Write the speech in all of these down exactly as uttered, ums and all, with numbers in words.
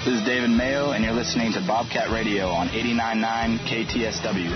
This is David Mayo, and you're listening to Bobcat Radio on eighty-nine point nine K T S W.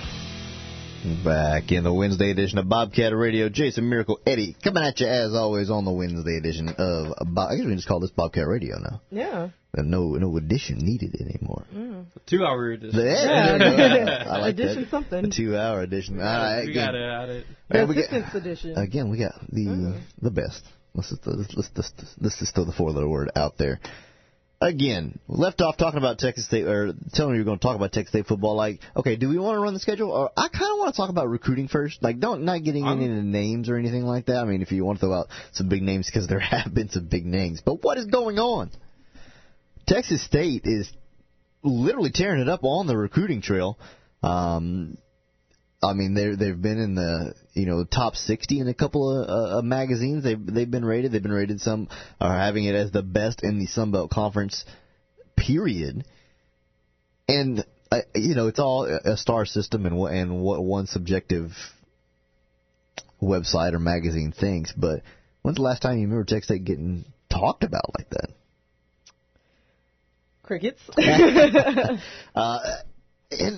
Back in the Wednesday edition of Bobcat Radio, Jason Miracle Eddie coming at you as always on the Wednesday edition of Bob, I guess we can just call this Bobcat Radio now. Yeah. No, no edition needed anymore. Mm. Two-hour edition. Yeah, yeah. I like edition that. something. A two-hour edition. All right, we got it at it. Yeah, we got, edition. Again, we got the mm. the best. Let's just, let's, let's, let's, let's just throw the four-letter word out there. Again, left off talking about Texas State, or telling me you're going to talk about Texas State football. Like, okay, do we want to run the schedule? Or I kind of want to talk about recruiting first. Like, don't not getting I'm, into names or anything like that. I mean, if you want to throw out some big names, because there have been some big names. But what is going on? Texas State is literally tearing it up on the recruiting trail. Um, I mean, they they've been in the you know top sixty in a couple of uh, magazines. They've they've been rated. They've been rated. Some are having it as the best in the Sun Belt Conference. Period. And uh, you know, it's all a star system and what and what one subjective website or magazine thinks. But when's the last time you remember Texas State getting talked about like that? Crickets. uh, and.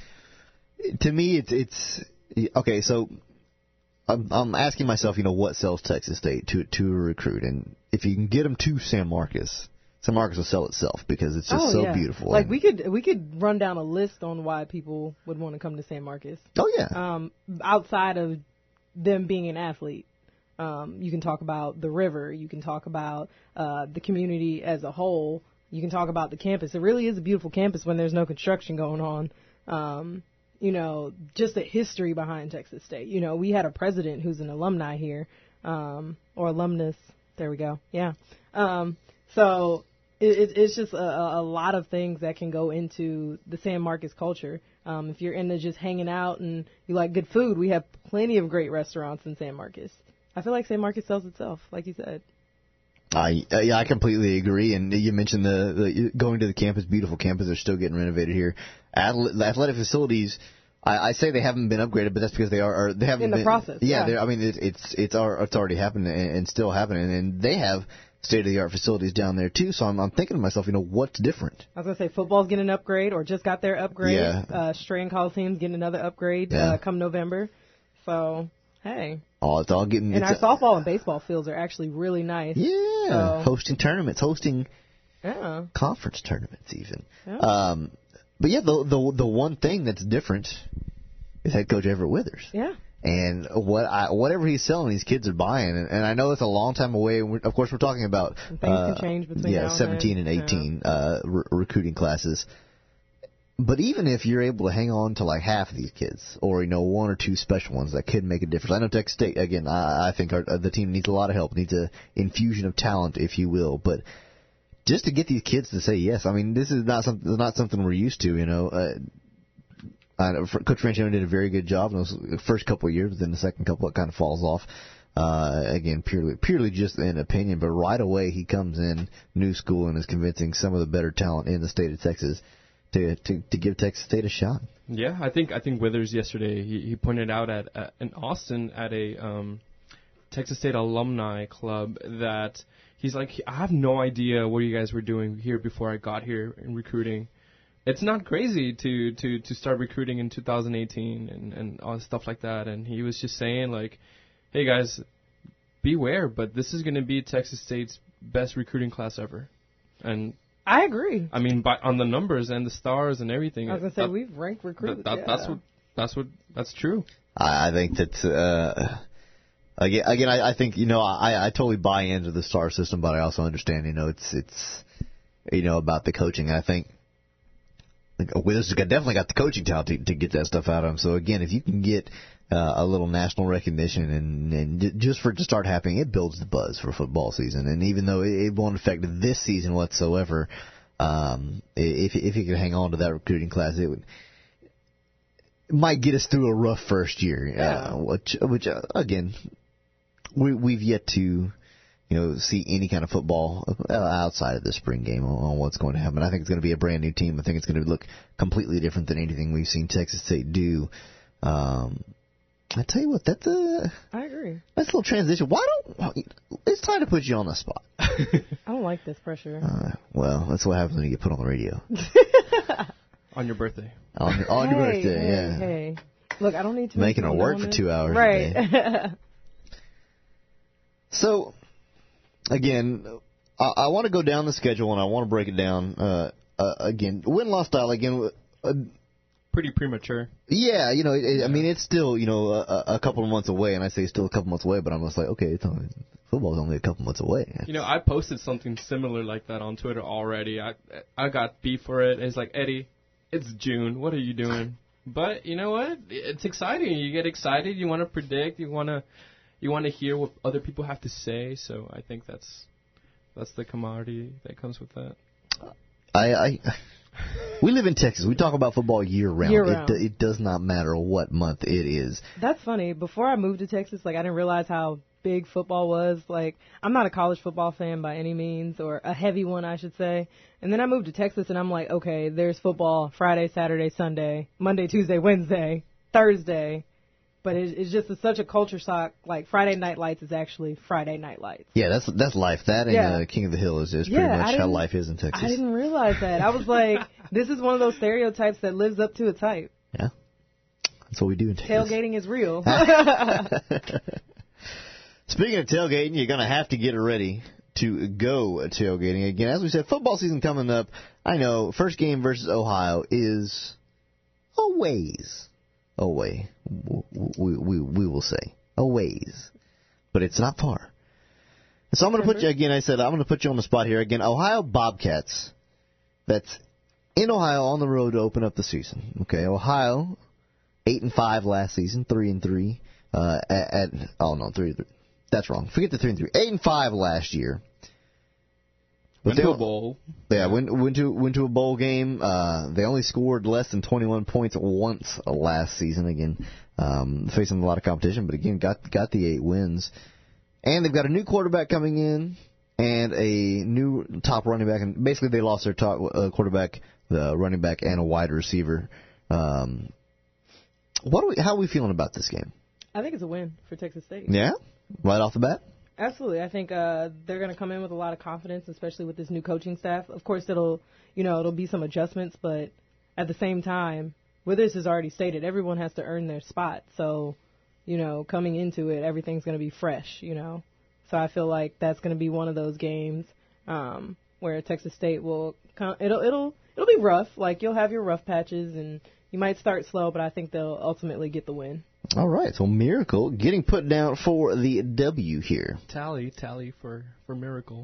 To me, it's it's okay. So I'm I'm asking myself, you know, what sells Texas State to to a recruit, and if you can get them to San Marcos, San Marcos will sell itself because it's just oh, so yeah. beautiful. Like and, we could we could run down a list on why people would want to come to San Marcos. Oh yeah. Um, outside of them being an athlete, um, you can talk about the river. You can talk about uh, the community as a whole. You can talk about the campus. It really is a beautiful campus when there's no construction going on. Um, You know, just the history behind Texas State. You know, we had a president who's an alumni here, um, or alumnus. There we go. Yeah. Um, so it, it's just a, a lot of things that can go into the San Marcos culture. Um, if you're into just hanging out and you like good food, we have plenty of great restaurants in San Marcos. I feel like San Marcos sells itself, like you said. I uh, yeah, I completely agree. And you mentioned the, the going to the campus, beautiful campus. They're still getting renovated here. Athle- the athletic facilities, I, I say they haven't been upgraded, but that's because they are. are they haven't in the been, process. Yeah, yeah. I mean it, it's it's it's already happened and, and still happening, and they have state of the art facilities down there too. So I'm I'm thinking to myself, you know, what's different? I was gonna say football's getting an upgrade or just got their upgrade. Yeah. Uh, Strahan Coliseum's getting another upgrade yeah. uh, come November. So hey. Oh, it's all getting. And our a, softball and baseball fields are actually really nice. Yeah, so. hosting tournaments, hosting yeah. conference tournaments even. Yeah. Um, but yeah, the the the one thing that's different is head coach Everett Withers. Yeah. And what I, whatever he's selling, these kids are buying. And, and I know it's a long time away. We're, of course, we're talking about and things uh, can change between yeah, now seventeen and, and eighteen yeah. uh, re- recruiting classes. But even if you're able to hang on to like half of these kids, or you know one or two special ones that could make a difference. I know Texas State again. I, I think our, the team needs a lot of help, needs an infusion of talent, if you will. But just to get these kids to say yes, I mean, this is not something not something we're used to. You know, uh, I know Coach Franchino did a very good job in those first couple of years, but then the second couple it kind of falls off. Uh, again, purely purely just an opinion, but right away he comes in new school and is convincing some of the better talent in the state of Texas. To, to to give Texas State a shot. Yeah, I think I think Withers yesterday he, he pointed out at, at in Austin at a um, Texas State alumni club that he's like, I have no idea what you guys were doing here before I got here in recruiting. It's not crazy to, to, to start recruiting in two thousand eighteen and, and all stuff like that. And he was just saying like, hey guys, beware, but this is going to be Texas State's best recruiting class ever. And I agree. I mean, by, on the numbers and the stars and everything. I was gonna say that, we've ranked recruits. That, that, yeah. That's what. That's what. That's true. I, I think that's uh, again. Again, I, I think you know I, I totally buy into the star system, but I also understand you know it's it's you know about the coaching. I think Withers has definitely got the coaching talent to, to get that stuff out of him. So again, if you can get uh, a little national recognition and, and just for it to start happening, it builds the buzz for football season. And even though it, it won't affect this season whatsoever, um, if if you could hang on to that recruiting class, it would it might get us through a rough first year. Yeah. Uh, which which uh, again, we we've yet to. You know, see any kind of football outside of the spring game on, on what's going to happen. I think it's going to be a brand new team. I think it's going to look completely different than anything we've seen Texas State do. Um, I tell you what, that's a I agree. nice little transition. Why don't it's time to put you on the spot? I don't like this pressure. Uh, well, that's what happens when you get put on the radio On your birthday. on, on hey, your birthday. hey, Yeah, Hey, look, I don't need to making her work for two hours. Right. A day. So, again, I, I want to go down the schedule and I want to break it down. Uh, uh, again, win-loss style. Again. Uh, Pretty premature. Yeah, you know, it, it, I mean, it's still, you know, a, a couple of months away, and I say still a couple months away, but I'm just like, okay, it's only, football's only a couple months away. You know, I posted something similar like that on Twitter already. I I got beef for it. It's like, Eddie, it's June. What are you doing? But you know what? It's exciting. You get excited. You want to predict. You want to you want to hear what other people have to say. So I think that's that's the commodity that comes with that. I. I We live in Texas. We talk about football year round. Year round. It, it does not matter what month it is. That's funny. Before I moved to Texas, like I didn't realize how big football was. Like I'm not a college football fan by any means, or a heavy one, I should say. And then I moved to Texas, and I'm like, okay, there's football Friday, Saturday, Sunday, Monday, Tuesday, Wednesday, Thursday. But it, it's just a, such a culture shock. Like Friday Night Lights is actually Friday Night Lights. Yeah, that's that's life. That and Yeah. uh, King of the Hill is, is Yeah, pretty I much how didn't- life is in Texas. I didn't realize that. I was like, this is one of those stereotypes that lives up to its hype. Yeah, that's what we do in Texas. Tailgating is real. Speaking of tailgating, you're going to have to get ready to go tailgating. Again, as we said, football season coming up. I know, first game versus Ohio is a ways away. We, we, we will say a ways. But it's not far. So I'm going to put you, again, I said, I'm going to put you on the spot here. Again, Ohio Bobcats. That's in Ohio on the road to open up the season. Okay, Ohio, eight and five last season, three and three. Uh, at, at oh no, three. three. That's wrong. Forget the three and three. Eight and five last year. But Went they, to a bowl. Yeah, went went to went to a bowl game. Uh, they only scored less than twenty-one points once last season. Again, um, facing a lot of competition, but again got got the eight wins. And they've got a new quarterback coming in and a new top running back. And basically, they lost their top uh, quarterback, the running back, and a wide receiver. Um, what are we, how are we feeling about this game? I think it's a win for Texas State. Yeah, right off the bat. Absolutely. I think uh, they're going to come in with a lot of confidence, especially with this new coaching staff. Of course, it'll, you know, it'll be some adjustments, but at the same time, Withers has already stated everyone has to earn their spot. So, you know, coming into it, everything's going to be fresh, you know. So I feel like that's going to be one of those games um, where Texas State will come, it'll it'll it'll be rough. Like you'll have your rough patches and you might start slow, but I think they'll ultimately get the win. All right, so Miracle getting put down for the W here. Tally, tally for, for Miracle.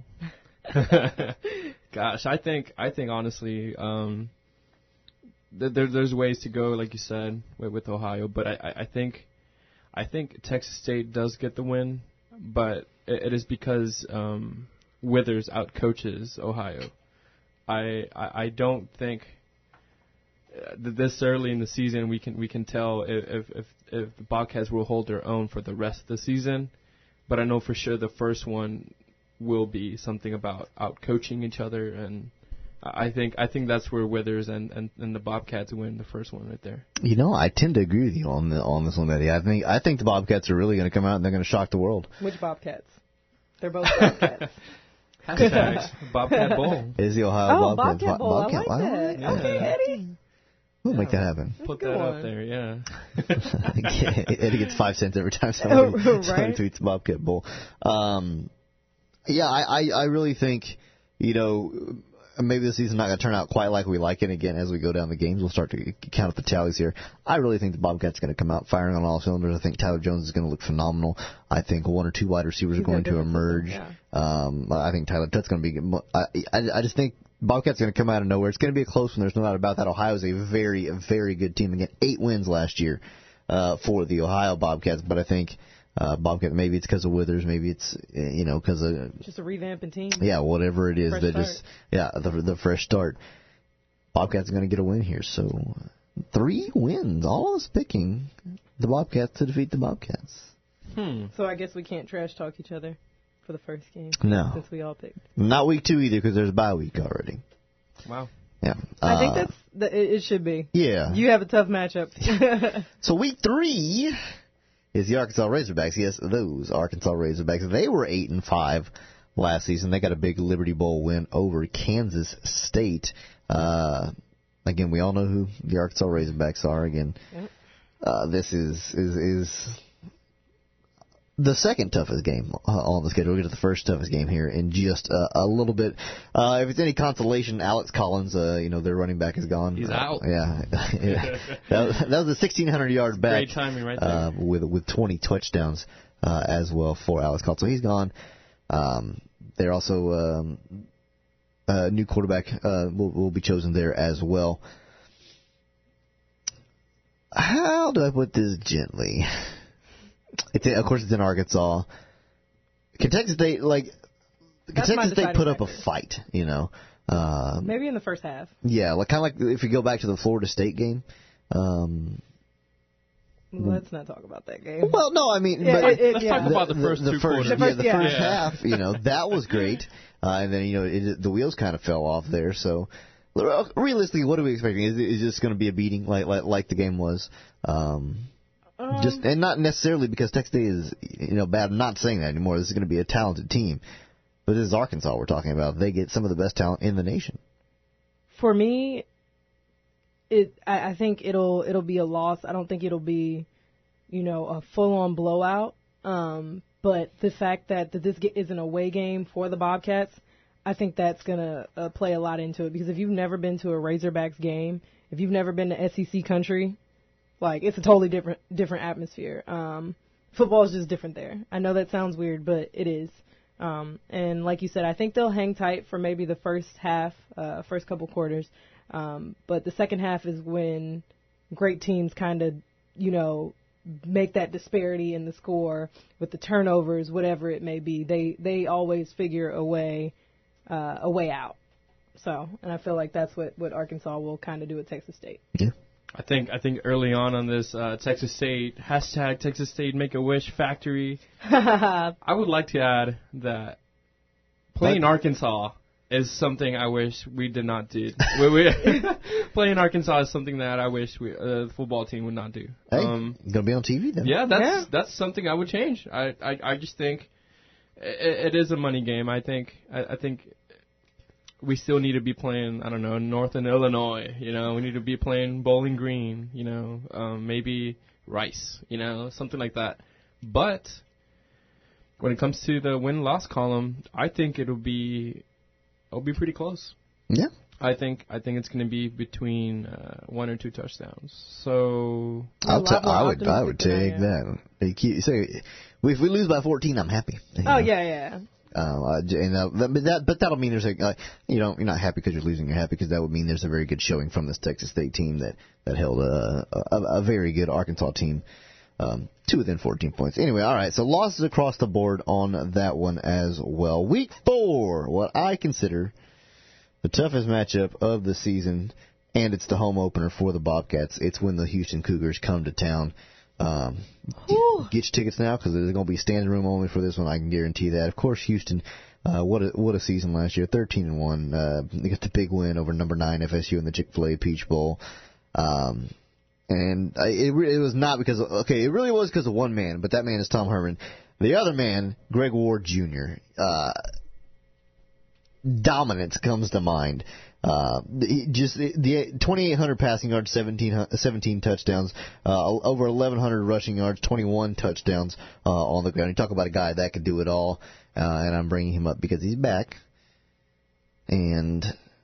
Gosh, I think I think honestly, um, th- there, there's ways to go, like you said, with, with Ohio. But I, I, I think I think Texas State does get the win, but it, it is because um, Withers outcoaches Ohio. I, I I don't think that this early in the season we can we can tell if if if the Bobcats will hold their own for the rest of the season. But I know for sure the first one will be something about out coaching each other, and I think I think that's where Withers and, and, and the Bobcats win the first one right there. You know, I tend to agree with you on the on this one, Eddie. I think I think the Bobcats are really going to come out and they're going to shock the world. Which Bobcats? They're both Bobcats. Hashtags Bobcat Bowl. Is the Ohio Oh, Bobcats? Bobcat Bowl. I like Bobcat. that. Yeah. Okay, Eddie. We'll make that happen. Put Good that one. up there, yeah. Eddie gets five cents every time somebody, Right. somebody tweets Bobcat Bowl. Um, yeah, I, I, I really think, you know, maybe the season's not going to turn out quite like we like it. Again, as we go down the games, we'll start to count up the tallies here. I really think the Bobcats are going to come out firing on all cylinders. I think Tyler Jones is going to look phenomenal. I think one or two wide receivers He's are going got to different emerge. system, Um, I think Tyler Tutt's going to be. I, I, I just think Bobcats are going to come out of nowhere. It's going to be a close one. There's no doubt about that. Ohio is a very, very good team. Again, eight wins last year uh, for the Ohio Bobcats. But I think uh, Bobcat, maybe it's because of Withers, maybe it's uh, you know because of Just a revamping team. yeah, whatever it is. Fresh They start. just yeah the the fresh start. Bobcats are going to get a win here. So three wins. All of us picking the Bobcats to defeat the Bobcats. Hmm. So I guess we can't trash talk each other for the first game. No. Since we all picked. Not week two either because there's a bye week already. Wow. Yeah. I think Uh, that's the, it, it should be. yeah. You have a tough matchup. So week three, is the Arkansas Razorbacks. Yes, those Arkansas Razorbacks. They were eight and five last season. They got a big Liberty Bowl win over Kansas State. Uh, again, we all know who the Arkansas Razorbacks are. Again, Yep. uh, this is is is the second toughest game uh, on the schedule. We'll get to the first toughest game here in just uh, a little bit. Uh, if it's any consolation, Alex Collins, uh, you know, their running back is gone. He's uh, out. Yeah, yeah. that, was, that was a sixteen hundred yard back. Great timing right there. Uh, with with twenty touchdowns uh, as well for Alex Collins. So he's gone. Um, they're also um, a new quarterback uh, will, will be chosen there as well. How do I put this gently? It's of course it's in Arkansas. Kentucky State, like That's my Kentucky State deciding put up a factor. fight, you know. Um, Maybe in the first half. yeah, like kind of like if you go back to the Florida State game. Um, Let's not talk about that game. well, no, I mean, Yeah, but it- it- Let's yeah. talk about the first the two first, quarters. The yeah, first- the yeah. first Yeah. half, you know, that was great, uh, and then you know it, the wheels kind of fell off there. So realistically, what are we expecting? Is it is this going to be a beating like like, like the game was? Um, Um, Just and not necessarily because Texas State is you know bad. I'm not saying that anymore. This is going to be a talented team, but this is Arkansas we're talking about. They get some of the best talent in the nation. For me, it I, I think it'll it'll be a loss. I don't think it'll be, you know, a full on blowout. Um, but the fact that, that this is an away game for the Bobcats, I think that's gonna uh, play a lot into it. Because if you've never been to a Razorbacks game, if you've never been to S E C country, like it's a totally different different atmosphere. Um, football is just different there. I know that sounds weird, but it is. Um, and like you said, I think they'll hang tight for maybe the first half, uh, first couple quarters. Um, but the second half is when great teams kind of, you know, make that disparity in the score with the turnovers, whatever it may be. They they always figure a way uh, a way out. So, and I feel like that's what, what Arkansas will kind of do at Texas State. Yeah. I think I think early on on this uh, Texas State hashtag Texas State Make a Wish Factory. I would like to add that playing But- Arkansas is something I wish we did not do. we, we, playing Arkansas is something that I wish we, uh, the football team would not do. Hey, Um, you gonna be on T V then? yeah, that's Yeah. that's something I would change. I I, I just think it, it is a money game. I think I, I think. We still need to be playing, I don't know, Northern Illinois, you know. We need to be playing Bowling Green, you know, um, maybe Rice, you know, something like that. But when it comes to the win-loss column, I think it'll be it'll be pretty close. Yeah. I think I think it's going to be between uh, one or two touchdowns. So I'll A lot ta- more I would I would optimistic than I take am. that. They keep, say, if we lose by fourteen, I'm happy. You Oh, know? yeah, yeah. Uh, and uh, that, but that, but that'll mean there's a, uh, you know, you're not happy because you're losing. You're happy because that would mean there's a very good showing from this Texas State team that that held a a, a very good Arkansas team um, to within fourteen points. Anyway, all right. So losses across the board on that one as well. Week four, what I consider the toughest matchup of the season, and it's the home opener for the Bobcats. It's when the Houston Cougars come to town. Um, Whew. get your tickets now because there's going to be standing room only for this one. I can guarantee that. Of course, Houston, uh, what a what a season last year, thirteen and one. Uh, they got the big win over number nine F S U in the Chick-fil-A Peach Bowl. Um, and I, it re- it was not because of, okay, it really was because of one man, but that man is Tom Herman. The other man, Greg Ward Junior Uh, dominance comes to mind. Uh, he just the, the twenty-eight hundred passing yards, seventeen, seventeen touchdowns, uh, over eleven hundred rushing yards, twenty-one touchdowns uh, on the ground. You talk about a guy that could do it all, uh, and I'm bringing him up because he's back. And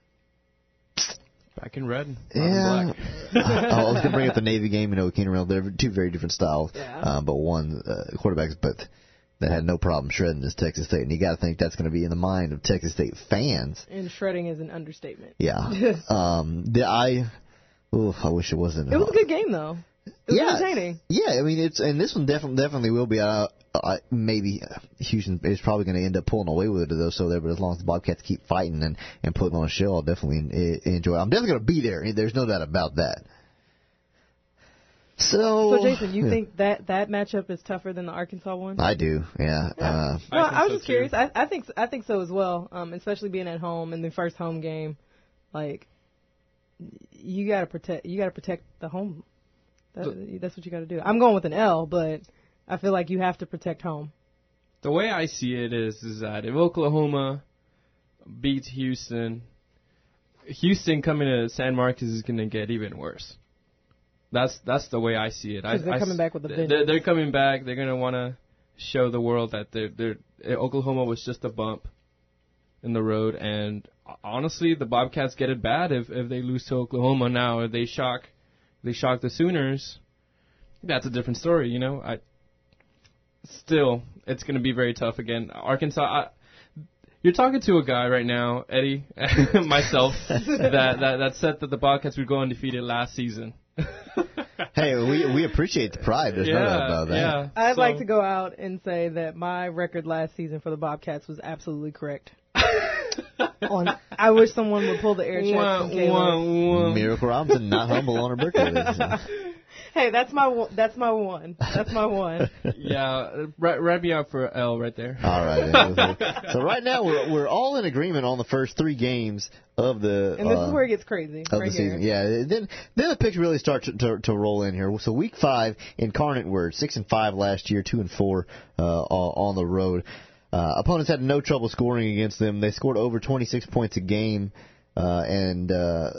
back in red, not in yeah, black. I was going to bring up the Navy game. You know, Keenan Reynolds. They're two very different styles, Yeah. uh, but one uh, quarterbacks, but that had no problem shredding this Texas State. And you got to think that's going to be in the mind of Texas State fans. And shredding is an understatement. Yeah. um, the, I, oof, I wish it wasn't. It was a good game, though. It was yeah, entertaining. Yeah, I mean it's and this one definitely definitely will be. Uh, uh, maybe uh, Houston is probably going to end up pulling away with it though. So there, but as long as the Bobcats keep fighting and, and putting on a show, I'll definitely en- enjoy it. I'm definitely going to be there. There's no doubt about that. So, So, Jason, you yeah. think that that matchup is tougher than the Arkansas one? I do, yeah. Yeah. Uh, Well, I think I, was so, just too. curious. I, I think I think so as well. Um, especially being at home in the first home game, like you gotta protect you gotta protect the home. That, that's what you gotta do. I'm going with an L, but I feel like you have to protect home. The way I see it is, is that if Oklahoma beats Houston, Houston coming to San Marcos is going to get even worse. That's that's the way I see it. Because they're I, coming I, back with a they're, vengeance. they're coming back. They're going to want to show the world that they're, they're, Oklahoma was just a bump in the road. And honestly, the Bobcats get it bad if, if they lose to Oklahoma now. If they shock, they shock the Sooners, that's a different story, you know. I Still, it's going to be very tough again. Arkansas, I, you're talking to a guy right now, Eddie, myself, that, that, that said that the Bobcats would go undefeated last season. Hey, we we appreciate the pride. There's yeah, no doubt about that. Yeah. I'd So- like to go out and say that my record last season for the Bobcats was absolutely correct. On, I wish someone would pull the air check Wah, from Caleb. wah, wah. Miracle Robinson not humble on her birthday. So. Hey, that's my one- that's my one. That's my one. Yeah, write, write me out for L right there. All right. So right now we're we're all in agreement on the first three games of the And this uh, is where it gets crazy. of right the season. here. Yeah. Then then the picks really start to, to to roll in here. So week five, Incarnate Word, six and five last year, two and four uh, on the road. Uh, opponents had no trouble scoring against them. They scored over twenty-six points a game, uh, and uh,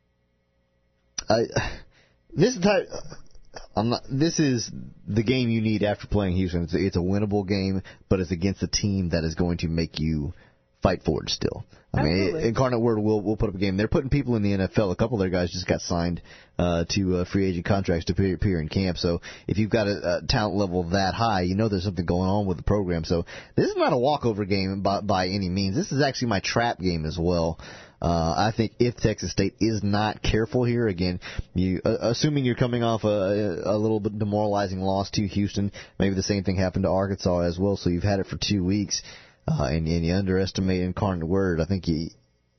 I. This is type, I'm not. This is the game you need after playing Houston. It's a, it's a winnable game, but it's against a team that is going to make you fight for it still. I Absolutely. mean, Incarnate Word will will put up a game. They're putting people in the N F L. A couple of their guys just got signed uh, to uh, free agent contracts to appear, appear in camp. So if you've got a, a talent level that high, you know there's something going on with the program. So this is not a walkover game by, by any means. This is actually my trap game as well. Uh, I think if Texas State is not careful here, again, you uh, assuming you're coming off a, a little bit demoralizing loss to Houston, maybe the same thing happened to Arkansas as well. So you've had it for two weeks, uh, and, and you underestimate Incarnate Word. I think you,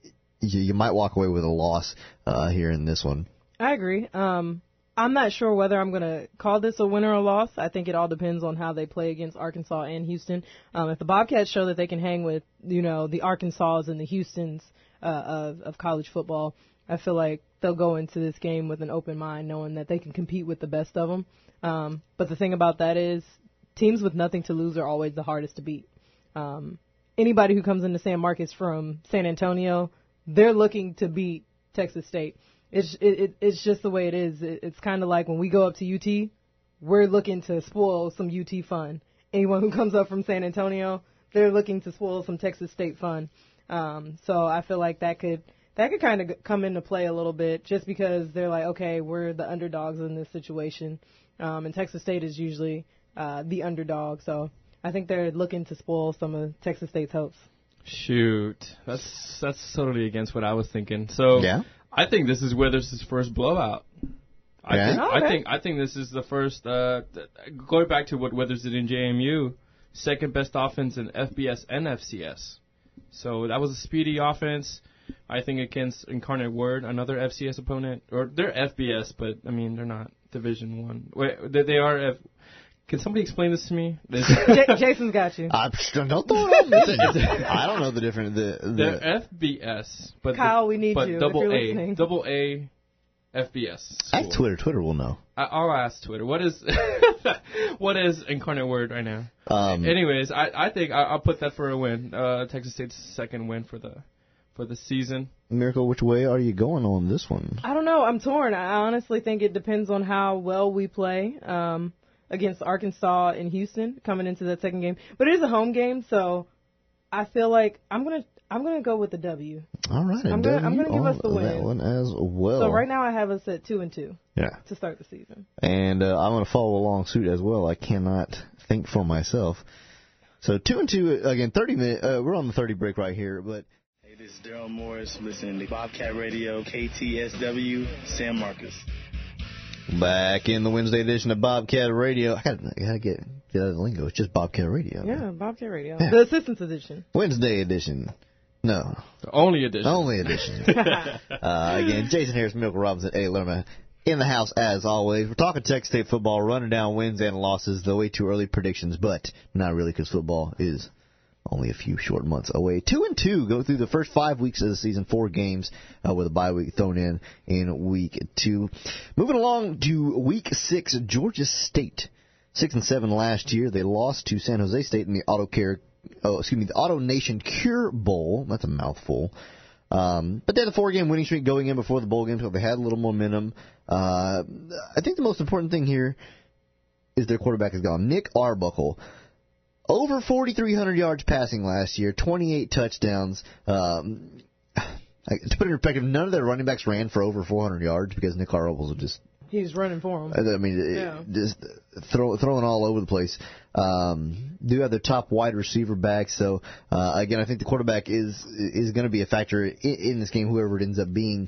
you you might walk away with a loss uh, here in this one. I agree. Um, I'm not sure whether I'm going to call this a win or a loss. I think it all depends on how they play against Arkansas and Houston. Um, if the Bobcats show that they can hang with, you know, the Arkansas and the Houstons uh, of, of college football, I feel like they'll go into this game with an open mind, knowing that they can compete with the best of them. Um, but the thing about that is teams with nothing to lose are always the hardest to beat. Um, anybody who comes into San Marcos from San Antonio, they're looking to beat Texas State. It's it, it, it's just the way it is. It, it's kind of like when we go up to U T, we're looking to spoil some U T fun. Anyone who comes up from San Antonio, they're looking to spoil some Texas State fun. Um, so I feel like that could that could kind of come into play a little bit, just because they're like, okay, we're the underdogs in this situation, um, and Texas State is usually uh, the underdog. So I think they're looking to spoil some of Texas State's hopes. Shoot, that's that's totally against what I was thinking. So Yeah. I think this is Withers' first blowout. I Yeah? think Oh, I okay. think I think this is the first. Uh, th- going back to what Withers did in J M U, second best offense in F B S and F C S. So that was a speedy offense. I think against Incarnate Word, another F C S opponent, or they're F B S, but I mean they're not Division One. Wait, they, they are. F- Can somebody explain this to me? This- J- Jason's got you. I don't throw it on me. I don't know the difference. The, They're the, F B S, but Kyle, the, we need but you if double you're A, listening. double A, F B S. ask school. Twitter. Twitter will know. I, I'll ask Twitter. What is what is Incarnate Word right now? Um, Anyways, I I think I, I'll put that for a win. Uh, Texas State's second win for the for the season. Miracle, which way are you going on this one? I don't know. I'm torn. I honestly think it depends on how well we play um, against Arkansas and Houston coming into that second game. But it is a home game, so I feel like I'm gonna I'm gonna go with the W. All right, I'm and gonna- W I'm gonna give us the on win. that one as well. So right now I have us at two and two yeah, to start the season. and uh, I'm going to follow along suit as well. I cannot think for myself. So two and two again. Thirty minute. Uh, we're on the thirty break right here, but. Hey, this is Daryl Morris listening to Bobcat Radio, K T S W, San Marcos. Back in the Wednesday edition of Bobcat Radio. I gotta, I gotta get get out of the lingo. It's just Bobcat Radio. Yeah, Bobcat Radio, Yeah. the Assistants Edition. Wednesday edition. No, The only edition. only edition. uh, again, Jason Harris, Miracle Robinson, Eddie Lerman in the house as always. We're talking Texas State football, running down wins and losses, the way too early predictions, but not really because football is only a few short months away. Two and two go through the first five weeks of the season, four games uh, with a bye week thrown in in week two. Moving along to week six, Georgia State Six and seven last year. They lost to San Jose State in the Auto Care, oh, excuse me, the Auto Nation Cure Bowl. That's a mouthful. Um, but they had a four-game winning streak going in before the bowl game, so they had a little momentum. Uh, I think the most important thing here is their quarterback is gone. Nick Arbuckle, over forty-three hundred yards passing last year, twenty-eight touchdowns. Um, to put it in perspective, none of their running backs ran for over four hundred yards because Nick Arbuckle was just... He's running for him. I mean, yeah. just throw, throwing all over the place. Um, do have their top wide receiver back, so uh, again, I think the quarterback is is going to be a factor in, in this game, whoever it ends up being.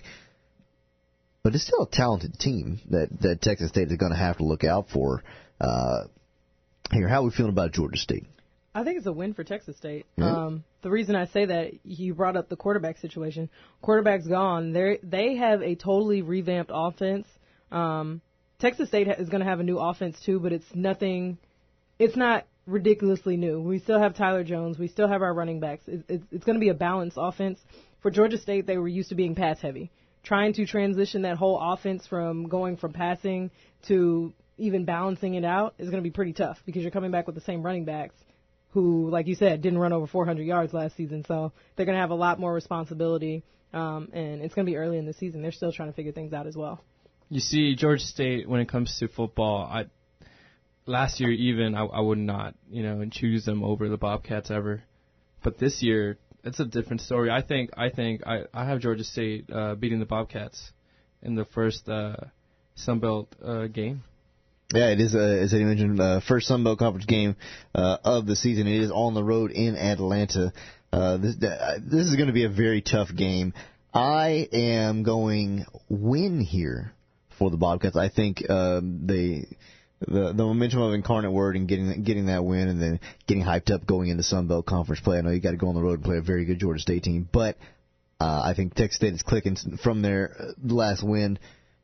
But it's still a talented team that, that Texas State is going to have to look out for. Uh, here, how are we feeling about Georgia State? I think it's a win for Texas State. Yeah. Um, the reason I say that, you brought up the quarterback situation. Quarterback's gone. They they have a totally revamped offense. Um, Texas State is going to have a new offense too, but it's nothing. It's not ridiculously new. We still have Tyler Jones. We still have our running backs. It's, it's, it's going to be a balanced offense. For Georgia State, they were used to being pass heavy. Trying to transition that whole offense from going from passing to even balancing it out is going to be pretty tough because you're coming back with the same running backs who, like you said, didn't run over four hundred yards last season. So they're going to have a lot more responsibility, um, and it's going to be early in the season. They're still trying to figure things out as well. You see, Georgia State, when it comes to football, I last year even I, I would not, you know, choose them over the Bobcats ever. But this year, it's a different story. I think I think I, I have Georgia State uh, beating the Bobcats in the first uh, Sun Belt uh, game. Yeah, it is, uh, as I mentioned, uh, first Sun Belt Conference game uh, of the season. It is on the road in Atlanta. Uh, this uh, this is going to be a very tough game. I am going win here for the Bobcats. I think um, they the the momentum of Incarnate Word and getting getting that win and then getting hyped up going into Sun Belt Conference play. I know you got to go on the road and play a very good Georgia State team, but uh, I think Texas State is clicking from their last win,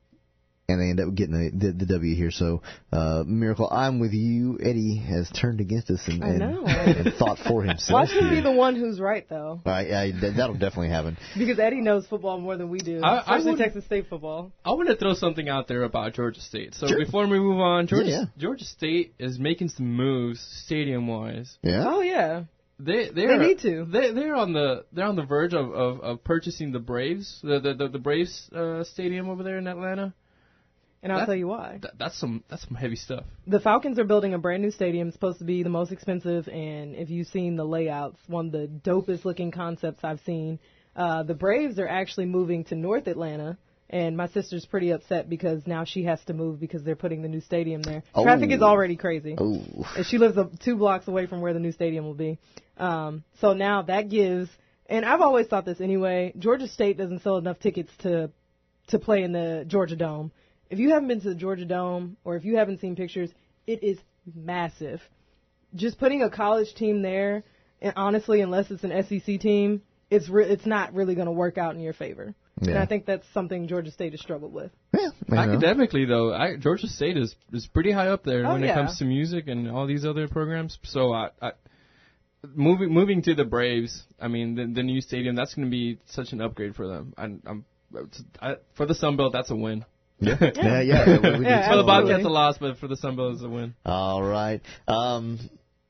and they end up getting the, the, the W here. So, uh, Miracle, I'm with you. Eddie has turned against us and, I know. and, and thought for himself. Watch him be the one who's right, though. I, I, that'll definitely happen. Because Eddie knows football more than we do, I- I especially would- Texas State football. I want to throw something out there about Georgia State. So Sure. before we move on, Georgia Yeah, yeah. Georgia State is making some moves stadium-wise. Yeah? Oh, yeah. They they They need to. They they're on the they're on the verge of, of, of purchasing the Braves the the the, the Braves uh, stadium over there in Atlanta. And I'll That- tell you why. That, that's some that's some heavy stuff. The Falcons are building a brand new stadium. It's supposed to be the most expensive, and if you've seen the layouts, one of the dopest looking concepts I've seen. Uh, the Braves are actually moving to North Atlanta, and my sister's pretty upset because now she has to move because they're putting the new stadium there. Oh. Traffic is already crazy. Oh. And she lives up two blocks away from where the new stadium will be. Um, so now that gives, and I've always thought this anyway, Georgia State doesn't sell enough tickets to to play in the Georgia Dome. If you haven't been to the Georgia Dome or if you haven't seen pictures, it is massive. Just putting a college team there, and honestly, unless it's an S E C team, it's re- it's not really going to work out in your favor. Yeah. And I think that's something Georgia State has struggled with. Yeah, I know. Academically, though, I, Georgia State is, is pretty high up there Oh, when it yeah. comes to music and all these other programs. So, I, I, moving moving to the Braves, I mean, the, the new stadium, that's going to be such an upgrade for them. I, I'm I, for the Sun Belt, that's a win. Yeah, yeah, yeah. we- we Yeah, did- For the absolutely. Bobcats, a loss, but for the Sun Belt, it's a win. All right. Um,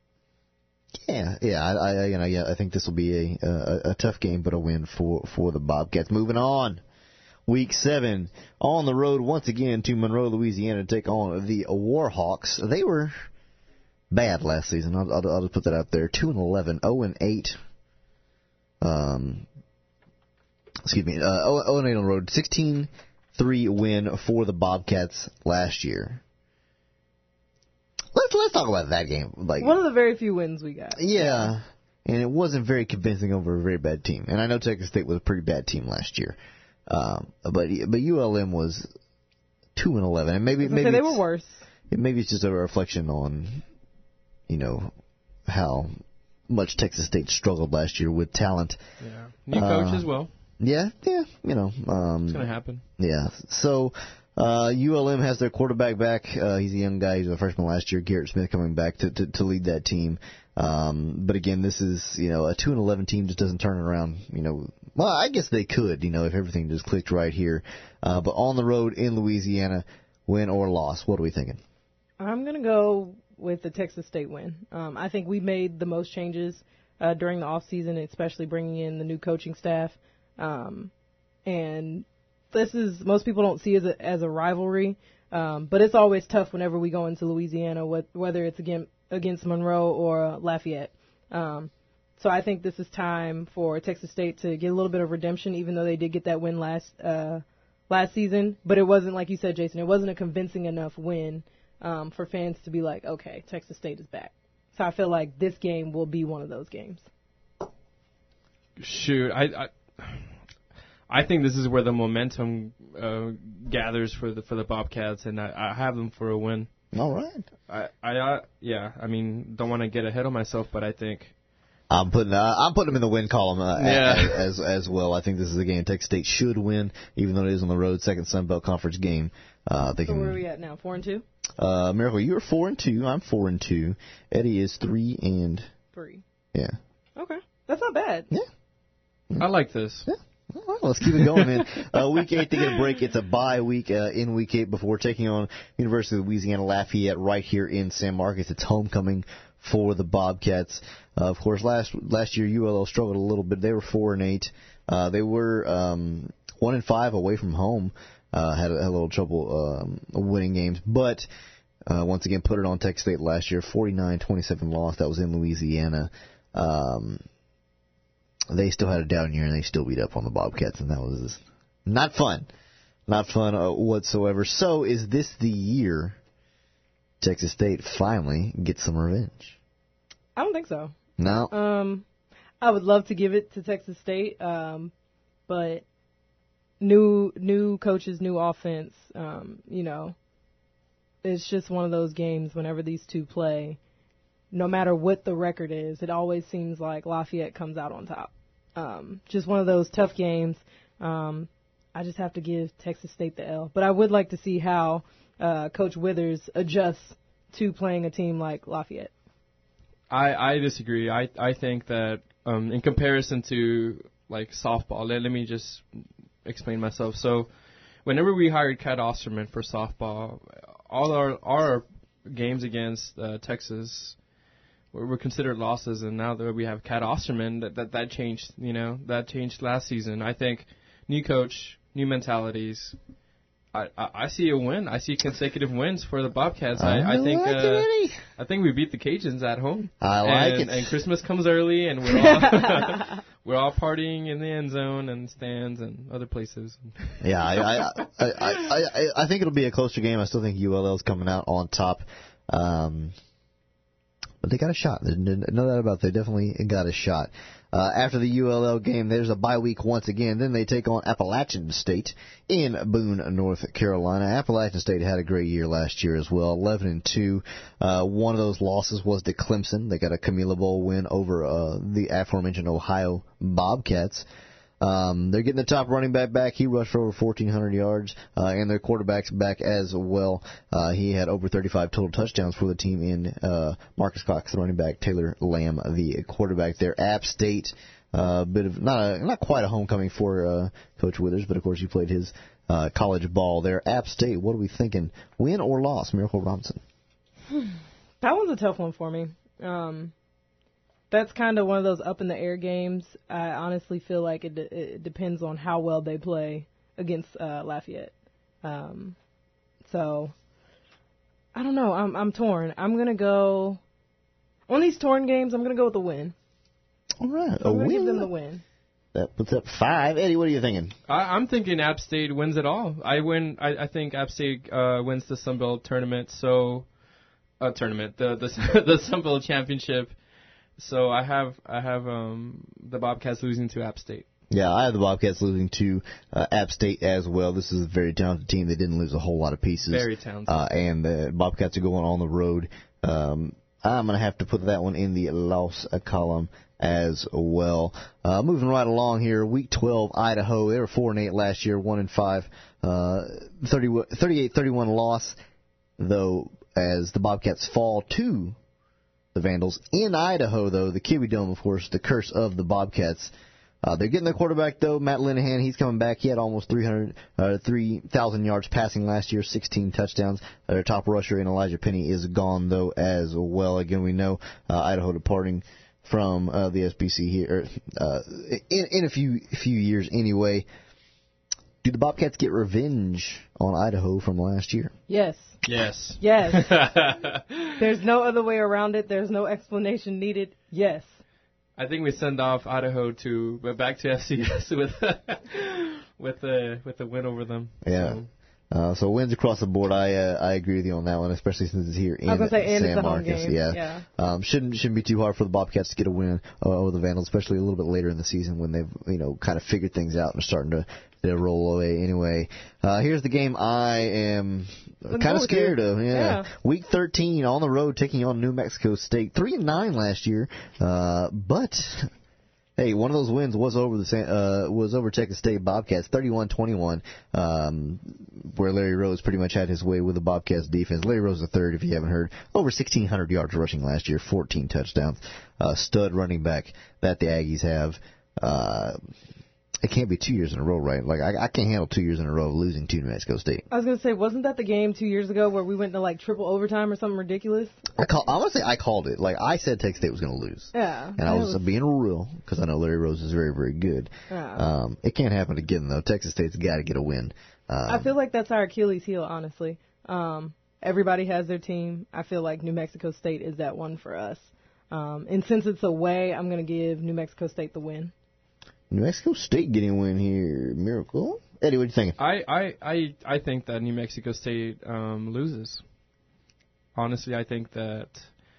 yeah, yeah. I, I, you know, yeah. I think this will be a, a a tough game, but a win for for the Bobcats. Moving on, Week Seven on the road once again to Monroe, Louisiana, to take on the Warhawks. They were bad last season. I'll, I'll, I'll just put that out there. Two and eleven, zero and eight. Um, excuse me. Uh, zero and eight on the road. Sixteen three win for the Bobcats last year. Let's let's talk about that game. Like One of the very few wins we got. yeah, and it wasn't very convincing over a very bad team. And I know Texas State was a pretty bad team last year, um, but but U L M was two and eleven, and maybe I was maybe gonna say they it's- were worse. maybe it's just a reflection on, you know, how much Texas State struggled last year with talent. Yeah. New coach Uh, as well. Yeah, yeah, you know. Um, It's going to happen. Yeah. So uh, U L M has their quarterback back. Uh, he's a young guy. He was a freshman last year. Garrett Smith coming back to to, to lead that team. Um, but again, this is you know a two and eleven team just doesn't turn it around. You know, well, I guess they could. You know, if everything just clicked right here. Uh, but on the road in Louisiana, win or loss, what are we thinking? I'm gonna go with the Texas State win. Um, I think we made the most changes uh, during the off season, especially bringing in the new coaching staff. Um, and this is most people don't see it as a, as a rivalry, um, but it's always tough whenever we go into Louisiana, whether it's against against Monroe or Lafayette. Um, so I think this is time for Texas State to get a little bit of redemption, even though they did get that win last uh, last season. But it wasn't, like you said, Jason, it wasn't a convincing enough win um, for fans to be like, okay, Texas State is back. So I feel like this game will be one of those games. Shoot, I I, I think this is where the momentum uh, gathers for the for the Bobcats, and I, I have them for a win. All right. I, I uh, yeah, I mean, don't want to get ahead of myself, but I think I'm putting uh, I'm putting them in the win column uh, yeah. as, as as well. I think this is a game Texas State should win, even though it is on the road, second Sun Belt Conference game. Uh, they so can, where are we at now? Four and two. Uh, Miracle, you're four and two. I'm four and two. Eddie is three and three. Yeah. Okay, that's not bad. Yeah. I like this. Yeah. All right, let's keep it going, then. Uh, week eight, they get a break. It's a bye week uh, in week eight before taking on University of Louisiana Lafayette right here in San Marcos. It's homecoming for the Bobcats. Uh, of course, last last year U L L struggled a little bit. They were four and eight. Uh, they were um, one and five away from home. Uh, had, a, had a little trouble um, winning games, but uh, once again put it on Texas State last year. forty-nine twenty-seven loss. That was in Louisiana. Um, They still had a down year, and they still beat up on the Bobcats, and that was not fun. Not fun uh, whatsoever. So is this the year Texas State finally gets some revenge? I don't think so. No? Um, I would love to give it to Texas State, um, but new new coaches, new offense, um, you know, it's just one of those games whenever these two play, no matter what the record is, it always seems like Lafayette comes out on top. Um, just one of those tough games. Um, I just have to give Texas State the L. But I would like to see how uh, Coach Withers adjusts to playing a team like Lafayette. I, I disagree. I I think that um, in comparison to like softball, let, let me just explain myself. So whenever we hired Cat Osterman for softball, all our our games against uh, Texas were considered losses, and now that we have Cat Osterman, that, that that changed. You know, that changed last season. I think new coach, new mentalities. I, I, I see a win. I see consecutive wins for the Bobcats. I, I, I think like uh, it, I think we beat the Cajuns at home. I like and, it. And Christmas comes early, and we're all we're all partying in the end zone and stands and other places. Yeah, I I, I, I, I I think it'll be a closer game. I still think U L L is coming out on top. Um, But they got a shot. There's no doubt about it. They definitely got a shot. Uh, after the U L L game, there's a bye week once again. Then they take on Appalachian State in Boone, North Carolina. Appalachian State had a great year last year as well, eleven and two. Uh, one of those losses was to Clemson. They got a Camilla Bowl win over uh, the aforementioned Ohio Bobcats. Um, they're getting the top running back back. He rushed for over fourteen hundred yards, uh, and their quarterback's back as well. Uh, he had over thirty-five total touchdowns for the team in uh, Marcus Cox, the running back, Taylor Lamb, the quarterback there. App State, a uh, bit of not a, not quite a homecoming for uh, Coach Withers, but of course he played his uh, college ball there. App State, what are we thinking? Win or loss, Miracle Robinson? That one's a tough one for me. Um, That's kind of one of those up-in-the-air games. I honestly feel like it, de- it depends on how well they play against uh, Lafayette. Um, so, I don't know. I'm I'm torn. I'm going to go – on these torn games, I'm going to go with the win. All right. So I'm going to win. give them the win. That puts up five. Eddie, what are you thinking? I, I'm thinking App State wins it all. I win. I, I think App State uh, wins the Sun Belt tournament. So, uh, tournament, the the the Sun Belt championship. So I have I have um, the Bobcats losing to App State. Yeah, I have the Bobcats losing to uh, App State as well. This is a very talented team. They didn't lose a whole lot of pieces. Very talented. Uh, and the Bobcats are going on the road. Um, I'm going to have to put that one in the loss column as well. Uh, moving right along here, Week twelve, Idaho. They were four and eight last year, one and five. Uh, thirty-eight thirty-one loss, though, as the Bobcats fall to the Vandals in Idaho, though. The Kiwi Dome, of course, the curse of the Bobcats. Uh, they're getting their quarterback, though, Matt Linehan. He's coming back. He had almost three hundred, uh, three thousand yards passing last year, sixteen touchdowns. Uh, their top rusher in Elijah Penny is gone, though, as well. Again, we know uh, Idaho departing from uh, the S B C here uh, in, in a few few years anyway. Do the Bobcats get revenge on Idaho from last year? Yes. Yes. Yes. There's no other way around it. There's no explanation needed. Yes. I think we send off Idaho to but back to F C S with with a with a win over them. Yeah. So. Uh, so wins across the board. I uh, I agree with you on that one, especially since it's here in I was gonna say, and San it's a home Marcos. game. Yeah. Yeah. Um, shouldn't shouldn't be too hard for the Bobcats to get a win uh, over the Vandals, especially a little bit later in the season when they've you know kind of figured things out and are starting to, to roll away. Anyway, uh, here's the game I am kind of scared of. Yeah. yeah. Week thirteen on the road, taking on New Mexico State. Three and nine last year, uh, but. Hey, one of those wins was over the uh, was over Texas State Bobcats, thirty-one twenty-one, um, where Larry Rose pretty much had his way with the Bobcats defense. Larry Rose the third, if you haven't heard, over sixteen hundred yards rushing last year, fourteen touchdowns, uh, stud running back that the Aggies have. Uh, it can't be two years in a row, right? Like I, I can't handle two years in a row of losing to New Mexico State. I was gonna say, wasn't that the game two years ago where we went to like triple overtime or something ridiculous? I call, I want to say I called it. Like I said, Texas State was going to lose. Yeah. And I was, was being real because I know Larry Rose is very, very good. Yeah. Um, it can't happen again though. Texas State's got to get a win. Um, I feel like that's our Achilles heel, honestly. Um, everybody has their team. I feel like New Mexico State is that one for us. Um, and since it's away, I'm going to give New Mexico State the win. New Mexico State getting a win here. Miracle. Eddie, what are you thinking? I, I, I, I think that New Mexico State um, loses. Honestly, I think that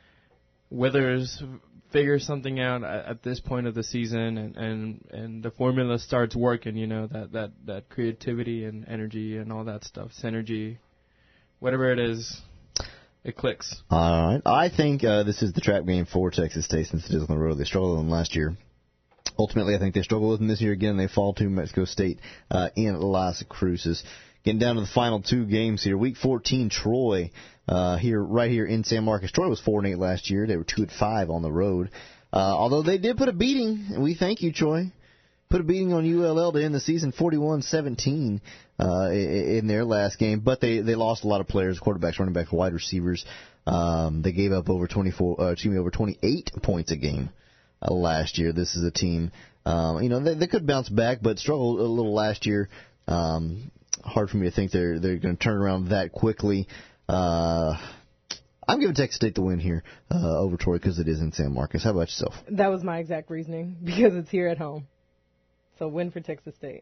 Withers figures something out at, at this point of the season, and, and, and the formula starts working, you know, that, that, that creativity and energy and all that stuff, synergy, whatever it is, it clicks. All right. I think uh, this is the trap game for Texas State since it is on the road. They struggled with them last year. Ultimately, I think they struggle with them this year again. They fall to Mexico State uh, in Las Cruces. Getting down to the final two games here. Week fourteen, Troy, uh, here right here in San Marcos. Troy was four and eight last year. They were two and five on the road. Uh, although they did put a beating, and we thank you, Troy. Put a beating on U L L to end the season, forty-one seventeen uh, in their last game. But they, they lost a lot of players, quarterbacks, running backs, wide receivers. Um, they gave up over twenty-four, uh, excuse me, over twenty-eight points a game. Uh, last year. This is a team, um, you know, they, they could bounce back, but struggled a little last year. Um, hard for me to think they're they're going to turn around that quickly. Uh, I'm giving Texas State the win here uh, over Troy because it is in San Marcos. How about yourself? That was my exact reasoning because it's here at home. So win for Texas State.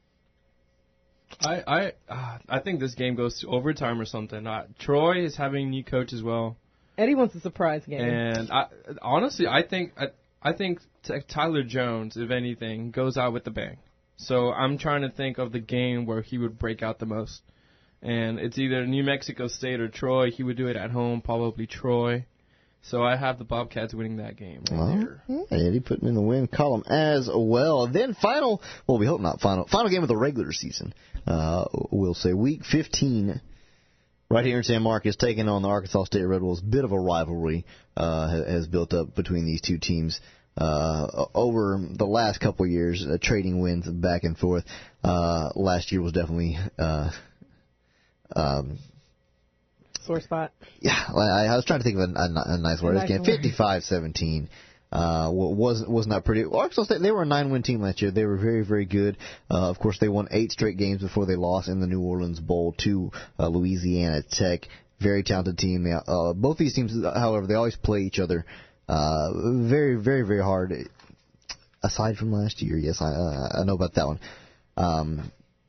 I I uh, I think this game goes to overtime or something. Uh, Troy is having a new coach as well. Eddie wants a surprise game. And I, honestly, I think I, I think t- Tyler Jones, if anything, goes out with the bang. So I'm trying to think of the game where he would break out the most. And it's either New Mexico State or Troy. He would do it at home, probably Troy. So I have the Bobcats winning that game right well, there. Yeah, Eddie putting in the win column as well. Then final, well, we hope not final, final game of the regular season. Uh, we'll say week fifteen. Right here in San Marcos, taking on the Arkansas State Red Wolves. Bit of a rivalry uh, has built up between these two teams uh, over the last couple of years, uh, trading wins back and forth. Uh, last year was definitely uh, um, sore spot. Yeah, I, I was trying to think of a, a, a nice word. Nice Again, fifty-five seventeen. Uh, was was not pretty. Arkansas State, they were a nine-win team last year. They were very, very good. Uh, of course, they won eight straight games before they lost in the New Orleans Bowl to uh, Louisiana Tech. Very talented team. They, uh, both these teams, however, they always play each other uh, very, very, very hard. Aside from last year, yes, I, uh, I know about that one. Um,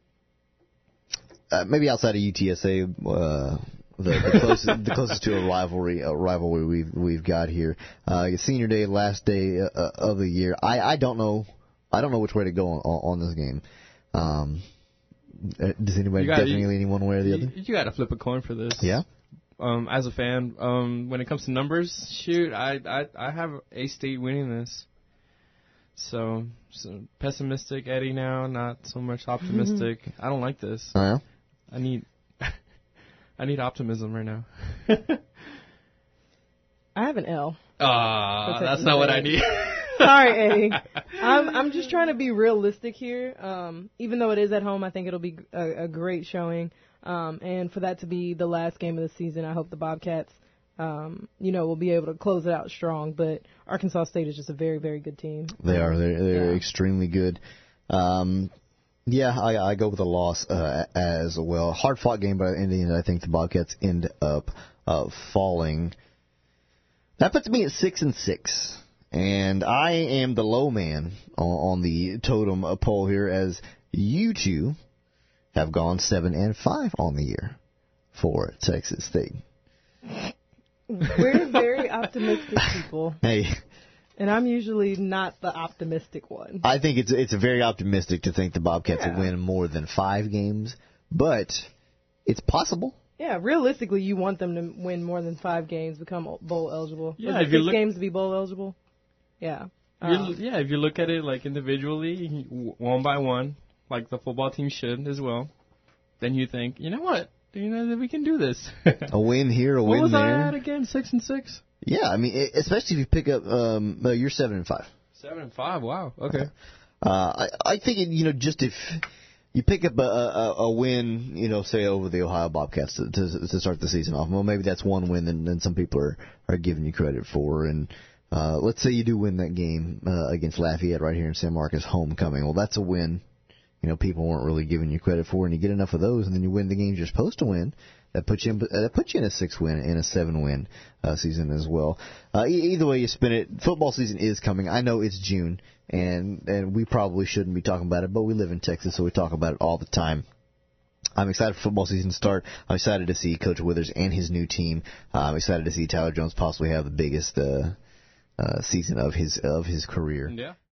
uh, maybe outside of U T S A. Uh, The, the closest, the closest to a rivalry, a rivalry we've we've got here. Uh, senior day, last day uh, of the year. I, I don't know, I don't know which way to go on, on this game. Um, does anybody gotta, definitely you, lean one way or the you, other? You got to flip a coin for this. Yeah. Um, as a fan, um, when it comes to numbers, shoot, I I I have A-State winning this. So, so pessimistic Eddie now, not so much optimistic. I don't like this. Oh, yeah? I need. I need optimism right now. I have an L. Ah, that's not what I need. Sorry, Eddie. I'm I'm just trying to be realistic here. Um, even though it is at home, I think it'll be a, a great showing. Um, and for that to be the last game of the season, I hope the Bobcats, um, you know, will be able to close it out strong. But Arkansas State is just a very, very good team. They are. They're, they're Yeah. extremely good. Um, yeah, I, I go with a loss uh, as well. Hard fought game by the Indians. I think the Bobcats end up uh, falling. That puts me at six and six, and I am the low man on, on the totem poll here, as you two have gone seven and five on the year for Texas State. We're very optimistic people, Hey, and I'm usually not the optimistic one. I think it's it's very optimistic to think the Bobcats Yeah. will win more than five games, but it's possible. Yeah, realistically, you want them to win more than five games, become bowl eligible. Yeah, Was it if you six look- games to be bowl eligible. Yeah. You- Um, yeah, if you look at it like individually, one by one, like the football team should as well, then you think, you know what, you know that we can do this. A win here, a What win was I there. at again? Six and six. Yeah, I mean, e- especially if you pick up, um, no, you're seven and five. Seven and five. Wow. Okay. Uh, I, I think, it, you know, just if you pick up a, a, a win, you know, say over the Ohio Bobcats to, to, to start the season off, well, maybe that's one win that then some people are, are giving you credit for. And uh, let's say you do win that game uh, against Lafayette right here in San Marcos, homecoming. Well, that's a win, you know, people weren't really giving you credit for, and you get enough of those, and then you win the games you're supposed to win. That puts you in, that puts you in a six win and a seven win uh, season as well. Uh, e- either way you spin it, football season is coming. I know it's June, and and we probably shouldn't be talking about it, but we live in Texas, so we talk about it all the time. I'm excited for football season to start. I'm excited to see Coach Withers and his new team. Uh, I'm excited to see Tyler Jones possibly have the biggest uh, uh, season of his of his career. Yeah.